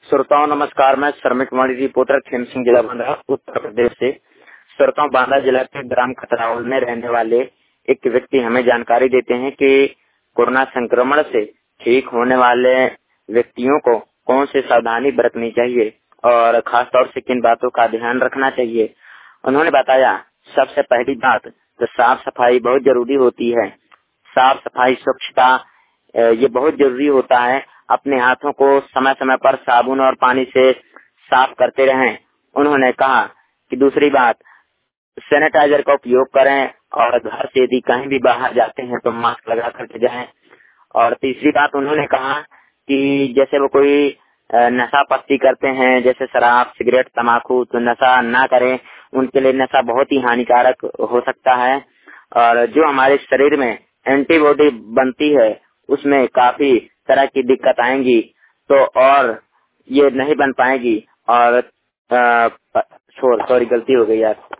श्रोताओं नमस्कार। मैं श्रमिक वाणी रिपोर्टर खेम सिंह, जिला बांदा, उत्तर प्रदेश से। श्रोताओं, बांदा जिला के ग्राम खतरावल में रहने वाले एक व्यक्ति हमें जानकारी देते हैं कि कोरोना संक्रमण से ठीक होने वाले व्यक्तियों को कौन सी सावधानी बरतनी चाहिए और खास तौर से किन बातों का ध्यान रखना चाहिए। उन्होंने बताया, सबसे पहली बात तो साफ सफाई बहुत जरूरी होती है। साफ सफाई, स्वच्छता ये बहुत जरूरी होता है। अपने हाथों को समय समय पर साबुन और पानी से साफ करते रहें। उन्होंने कहा कि दूसरी बात, सैनिटाइजर का उपयोग करें और घर से यदि कहीं भी बाहर जाते हैं तो मास्क लगा करके जाएं। और तीसरी बात उन्होंने कहा कि जैसे वो कोई नशा पस्ती करते हैं, जैसे शराब, सिगरेट, तम्बाकू, तो नशा ना करें। उनके लिए नशा बहुत ही हानिकारक हो सकता है और जो हमारे शरीर में एंटीबॉडी बनती है उसमें काफी तरह की दिक्कत आएंगी, तो और ये नहीं बन पाएगी। और सॉरी, गलती हो गई यार।